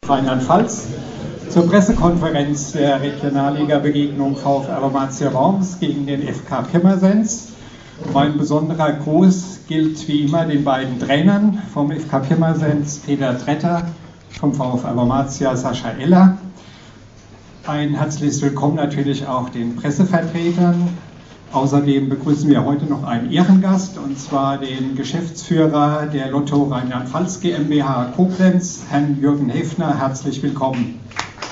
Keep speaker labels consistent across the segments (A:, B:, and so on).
A: Rheinland-Pfalz zur Pressekonferenz der Regionalliga-Begegnung VfR Wormatia Worms gegen den FK Pirmasens. Mein besonderer Gruß gilt wie immer den beiden Trainern vom FK Pirmasens, Peter Tretter, vom VfR Wormatia Sascha Eller. Ein herzliches Willkommen natürlich auch den Pressevertretern. Außerdem begrüßen wir heute noch einen Ehrengast, und zwar den Geschäftsführer der Lotto Rheinland-Pfalz GmbH Koblenz, Herrn Jürgen Häfner. Herzlich willkommen.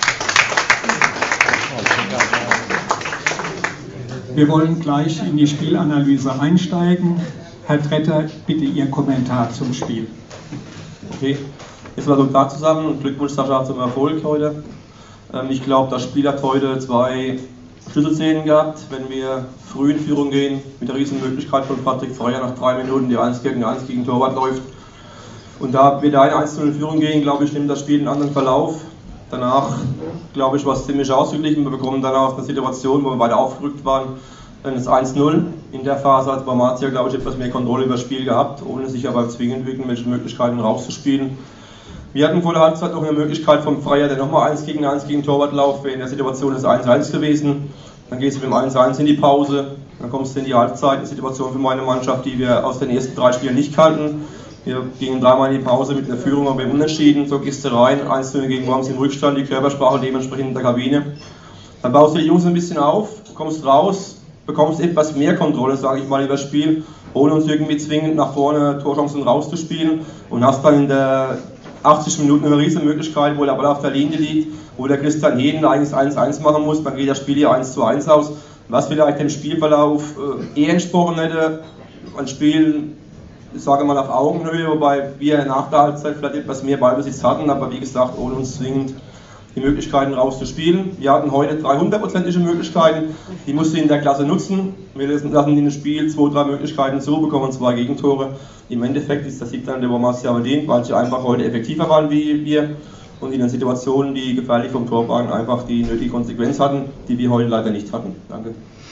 A: Wir wollen gleich in die Spielanalyse einsteigen. Herr Tretter, bitte Ihr Kommentar zum Spiel.
B: Okay, jetzt mal so klar zusammen und Glückwunsch Sascha zum Erfolg heute. Ich glaube, das Spiel hat heute zwei Schlüsselszenen gehabt, wenn wir früh in Führung gehen, mit der riesen Möglichkeit von Patrick Freier nach 3 Minuten, die 1 gegen 1 gegen Torwart läuft. Und da wir da eine 1:0 in Führung gehen, glaube ich, nimmt das Spiel einen anderen Verlauf. Danach, glaube ich, war es ziemlich ausgeglichen. Wir bekommen dann auch eine Situation, wo wir beide aufgerückt waren, dann ist 1:0. In der Phase hat Wormatia, glaube ich, etwas mehr Kontrolle über das Spiel gehabt, ohne sich aber zwingend irgendwelche Möglichkeiten rauszuspielen. Wir hatten vor der Halbzeit noch eine Möglichkeit vom Freier, der nochmal 1 gegen 1 gegen Torwartlauf wäre. In der Situation ist 1:1 gewesen. Dann gehst du mit dem 1:1 in die Pause. Dann kommst du in die Halbzeit. Eine Situation für meine Mannschaft, die wir aus den ersten 3 Spielen nicht kannten. Wir gingen 3-mal in die Pause mit einer Führung, aber wir unentschieden. So gehst du rein, 1:0 gegen Worms im Rückstand, die Körpersprache dementsprechend in der Kabine. Dann baust du die Jungs ein bisschen auf, kommst raus, bekommst etwas mehr Kontrolle, sage ich mal, über das Spiel, ohne uns irgendwie zwingend nach vorne Torchancen rauszuspielen, und hast dann in der 80 Minuten eine riesige Möglichkeit, wo der Ball auf der Linie liegt, wo der Christian Heden eigentlich 1:1 machen muss, dann geht das Spiel hier 1:1 aus, was vielleicht dem Spielverlauf eher entsprochen hätte, ein Spiel, ich sage mal, auf Augenhöhe, wobei wir nach der Halbzeit vielleicht etwas mehr Ballbesitz hatten, aber wie gesagt, ohne uns zwingend die Möglichkeiten rauszuspielen. Wir hatten heute 300%ige Möglichkeiten, die mussten wir in der Klasse nutzen. Wir lassen in dem Spiel 2-3 Möglichkeiten zu, bekommen 2 Gegentore. Im Endeffekt ist der Sieg dann der Wormatia verdient, weil sie einfach heute effektiver waren wie wir und in den Situationen, die gefährlich vom Tor waren, einfach die nötige Konsequenz hatten, die wir heute leider nicht hatten. Danke.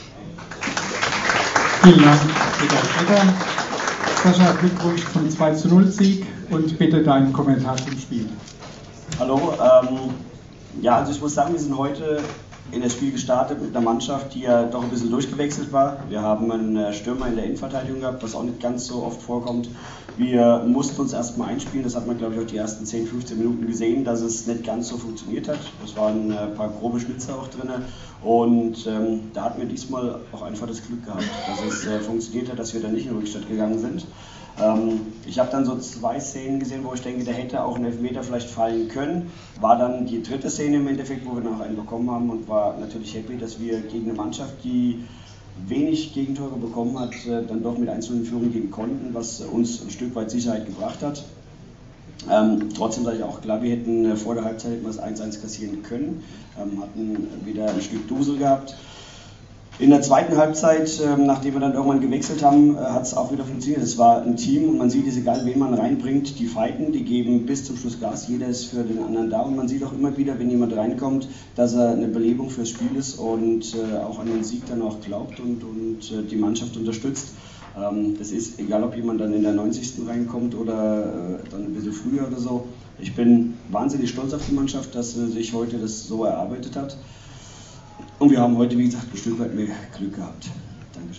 A: Vielen Dank, Peter Tretter. Sascha, Glückwunsch zum 2:0 Sieg und bitte deinen Kommentar zum Spiel.
C: Hallo, ja, also ich muss sagen, wir sind heute in das Spiel gestartet mit einer Mannschaft, die ja doch ein bisschen durchgewechselt war. Wir haben einen Stürmer in der Innenverteidigung gehabt, was auch nicht ganz so oft vorkommt. Wir mussten uns erstmal einspielen, das hat man, glaube ich, auch die ersten 10, 15 Minuten gesehen, dass es nicht ganz so funktioniert hat. Es waren ein paar grobe Schnitzer auch drin, und da hatten wir diesmal auch einfach das Glück gehabt, dass es funktioniert hat, dass wir dann nicht in den Rückstand gegangen sind. Ich habe dann so 2 Szenen gesehen, wo ich denke, da hätte auch ein Elfmeter vielleicht fallen können. War dann die 3. Szene im Endeffekt, wo wir noch einen bekommen haben, und war natürlich happy, dass wir gegen eine Mannschaft, die wenig Gegentore bekommen hat, dann doch mit 1:0 in Führung gehen konnten, was uns ein Stück weit Sicherheit gebracht hat. Trotzdem sage ich auch klar, wir hätten vor der Halbzeit das 1:1 kassieren können, hatten wieder ein Stück Dusel gehabt. In der zweiten Halbzeit, nachdem wir dann irgendwann gewechselt haben, hat es auch wieder funktioniert. Es war ein Team, und man sieht, ist egal, wen man reinbringt, die fighten, die geben bis zum Schluss Gas, jeder ist für den anderen da, und man sieht auch immer wieder, wenn jemand reinkommt, dass er eine Belebung fürs Spiel ist und auch an den Sieg dann auch glaubt und die Mannschaft unterstützt. Das ist egal, ob jemand dann in der 90. reinkommt oder dann ein bisschen früher oder so. Ich bin wahnsinnig stolz auf die Mannschaft, dass sie sich heute das so erarbeitet hat. Und wir haben heute, wie gesagt, ein Stück weit mehr Glück gehabt. Dankeschön.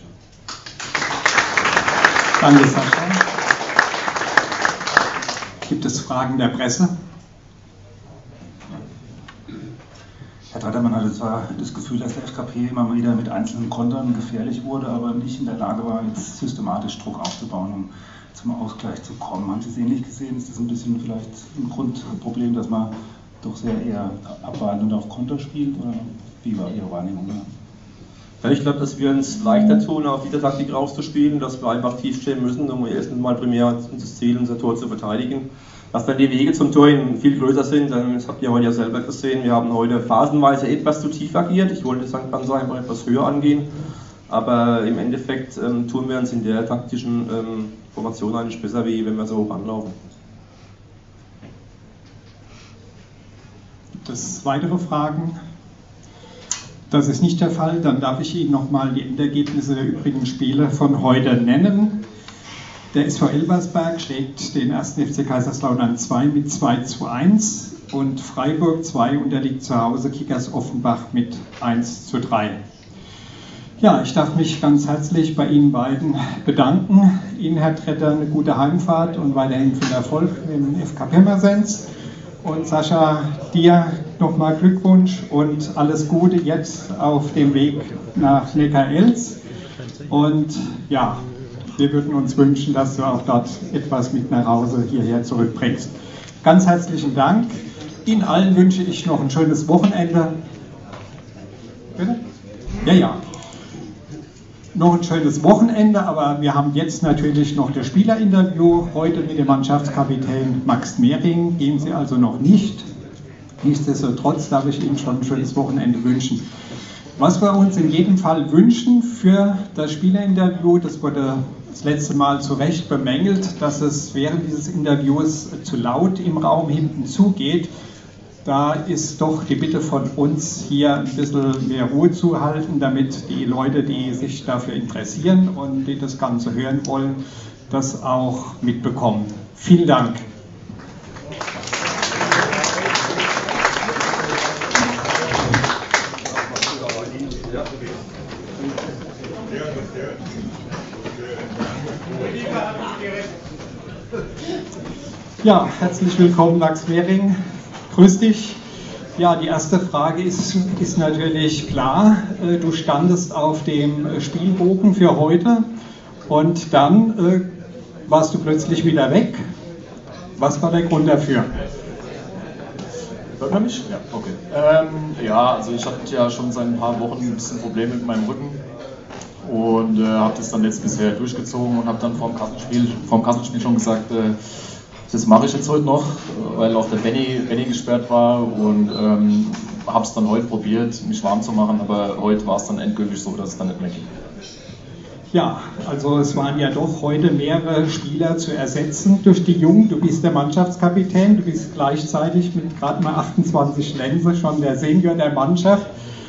A: Danke, Sascha. Gibt es Fragen der Presse?
D: Herr Tretter, man hatte zwar das Gefühl, dass der FKP immer wieder mit einzelnen Kontern gefährlich wurde, aber nicht in der Lage war, jetzt systematisch Druck aufzubauen, um zum Ausgleich zu kommen. Haben Sie es ähnlich gesehen? Ist das ein bisschen vielleicht ein Grundproblem, dass man doch sehr eher abwartend auf Konter spielt? Oder wie war Ihre Wahrnehmung?
B: Ja, ich glaube, dass wir uns leichter tun, auf diese Taktik rauszuspielen, dass wir einfach tief stehen müssen, um erstens mal primär das Ziel, unser Tor zu verteidigen. Dass dann die Wege zum Tor viel größer sind, das habt ihr heute ja selber gesehen. Wir haben heute phasenweise etwas zu tief agiert. Ich wollte St. Banza einfach etwas höher angehen. Aber im Endeffekt tun wir uns in der taktischen Formation eigentlich besser, wie wenn wir so hoch anlaufen.
A: Gibt es weitere Fragen? Das ist nicht der Fall. Dann darf ich Ihnen nochmal die Endergebnisse der übrigen Spiele von heute nennen. Der SV Elversberg schlägt den 1. FC Kaiserslautern 2 mit 2:1. und Freiburg 2 unterliegt zu Hause Kickers Offenbach mit 1:3. Ja, ich darf mich ganz herzlich bei Ihnen beiden bedanken. Ihnen, Herr Tretter, eine gute Heimfahrt und weiterhin viel Erfolg im FK Pirmasens. Und Sascha, dir nochmal Glückwunsch und alles Gute jetzt auf dem Weg nach Neckarelz. Und ja, wir würden uns wünschen, dass du auch dort etwas mit nach Hause hierher zurückbringst. Ganz herzlichen Dank. Ihnen allen wünsche ich noch ein schönes Wochenende. Bitte? Ja. Noch ein schönes Wochenende, aber wir haben jetzt natürlich noch das Spielerinterview, heute mit dem Mannschaftskapitän Max Mehring. Gehen Sie also noch nicht. Nichtsdestotrotz darf ich Ihnen schon ein schönes Wochenende wünschen. Was wir uns in jedem Fall wünschen für das Spielerinterview, das wurde das letzte Mal zu Recht bemängelt, dass es während dieses Interviews zu laut im Raum hinten zugeht. Da ist doch die Bitte von uns, hier ein bisschen mehr Ruhe zu halten, damit die Leute, die sich dafür interessieren und die das Ganze hören wollen, das auch mitbekommen. Vielen Dank. Ja, herzlich willkommen, Max Mehring. Grüß dich. Ja, die erste Frage ist natürlich klar. Du standest auf dem Spielbogen für heute und dann warst du plötzlich wieder weg. Was war der Grund dafür?
E: Hört man mich? Ja, okay. Also ich hatte ja schon seit ein paar Wochen ein bisschen Probleme mit meinem Rücken und habe das dann jetzt bisher durchgezogen und habe dann vorm Kassenspiel schon gesagt, das mache ich jetzt heute noch, weil auch der Benny gesperrt war und habe es dann heute probiert, mich warm zu machen, aber heute war es dann endgültig so, dass es dann nicht mehr ging.
A: Ja, also es waren ja doch heute mehrere Spieler zu ersetzen durch die Jungen. Du bist der Mannschaftskapitän, du bist gleichzeitig mit gerade mal 28 Lense schon der Senior der Mannschaft.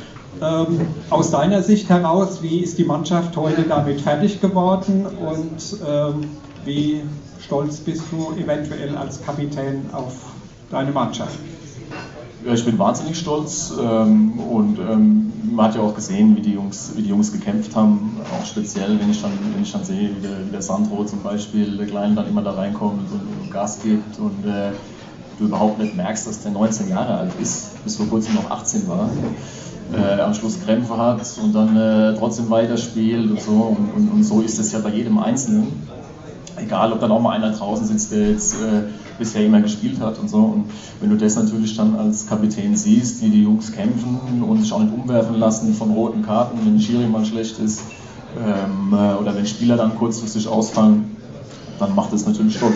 A: Aus deiner Sicht heraus, wie ist die Mannschaft heute damit fertig geworden und wie stolz bist du eventuell als Kapitän auf deine Mannschaft?
E: Ja, ich bin wahnsinnig stolz und man hat ja auch gesehen, wie die Jungs gekämpft haben, auch speziell, wenn ich dann sehe, wie der Sandro zum Beispiel, der Kleine dann immer da reinkommt und Gas gibt und du überhaupt nicht merkst, dass der 19 Jahre alt ist, bis vor kurzem noch 18 war. Am Schluss Krämpfe hat und dann trotzdem weiterspielt und so. Und so ist es ja bei jedem Einzelnen. Egal, ob dann auch mal einer draußen sitzt, der jetzt bisher immer gespielt hat und so. Und wenn du das natürlich dann als Kapitän siehst, wie die Jungs kämpfen und sich auch nicht umwerfen lassen von roten Karten, wenn Schiri mal schlecht ist oder wenn Spieler dann kurzfristig ausfallen, dann macht das natürlich stolz.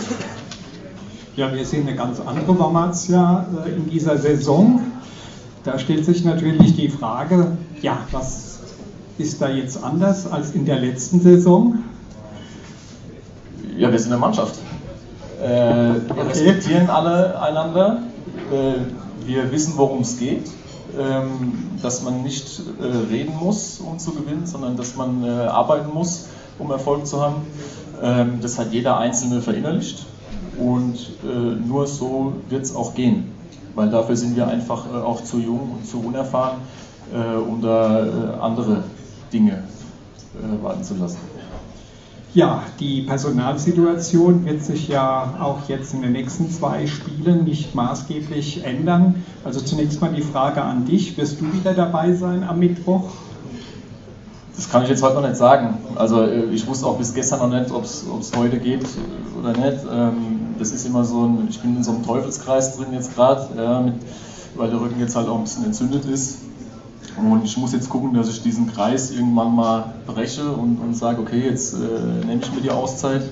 A: Ja, wir sehen eine ganz andere Wormatia in dieser Saison. Da stellt sich natürlich die Frage, ja, was ist da jetzt anders als in der letzten Saison?
E: Ja, wir sind eine Mannschaft. Wir respektieren alle einander. Wir wissen, worum es geht. Dass man nicht reden muss, um zu gewinnen, sondern dass man arbeiten muss, um Erfolg zu haben. Das hat jeder Einzelne verinnerlicht. Und nur so wird es auch gehen. Weil dafür sind wir einfach auch zu jung und zu unerfahren, um da andere Dinge warten zu lassen.
A: Ja, die Personalsituation wird sich ja auch jetzt in den nächsten 2 Spielen nicht maßgeblich ändern. Also zunächst mal die Frage an dich, wirst du wieder dabei sein am Mittwoch?
E: Das kann ich jetzt heute noch nicht sagen. Also ich wusste auch bis gestern noch nicht, ob es heute geht oder nicht. Das ist immer so ich bin in so einem Teufelskreis drin jetzt gerade, ja, weil der Rücken jetzt halt auch ein bisschen entzündet ist. Und ich muss jetzt gucken, dass ich diesen Kreis irgendwann mal breche und sage, okay, jetzt nehme ich mir die Auszeit.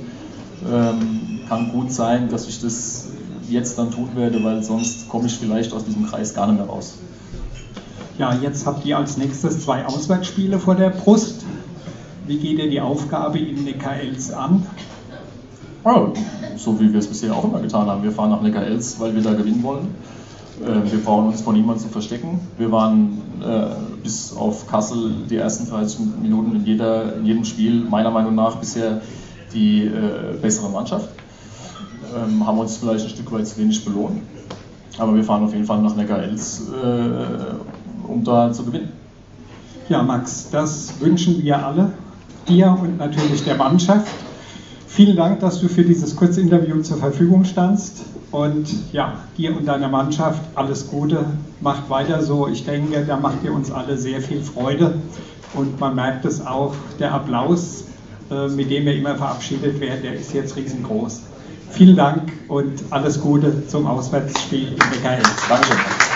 E: Kann gut sein, dass ich das jetzt dann tun werde, weil sonst komme ich vielleicht aus diesem Kreis gar nicht mehr raus.
A: Ja, jetzt habt ihr als nächstes 2 Auswärtsspiele vor der Brust. Wie geht ihr die Aufgabe in Neckarelz an?
E: Ja, so wie wir es bisher auch immer getan haben. Wir fahren nach Neckarelz, weil wir da gewinnen wollen. Wir brauchen uns vor niemandem zu verstecken. Wir waren bis auf Kassel die ersten 30 Minuten in jedem Spiel meiner Meinung nach bisher die bessere Mannschaft. Haben uns vielleicht ein Stück weit zu wenig belohnt. Aber wir fahren auf jeden Fall nach Neckar-Elz, um da zu gewinnen.
A: Ja, Max, das wünschen wir alle, dir und natürlich der Mannschaft. Vielen Dank, dass du für dieses Kurzinterview zur Verfügung standst. Und ja, dir und deiner Mannschaft alles Gute, macht weiter so. Ich denke, da macht ihr uns alle sehr viel Freude. Und man merkt es auch, der Applaus, mit dem wir immer verabschiedet werden, der ist jetzt riesengroß. Vielen Dank und alles Gute zum Auswärtsspiel in Neckar-Elz.
E: Danke.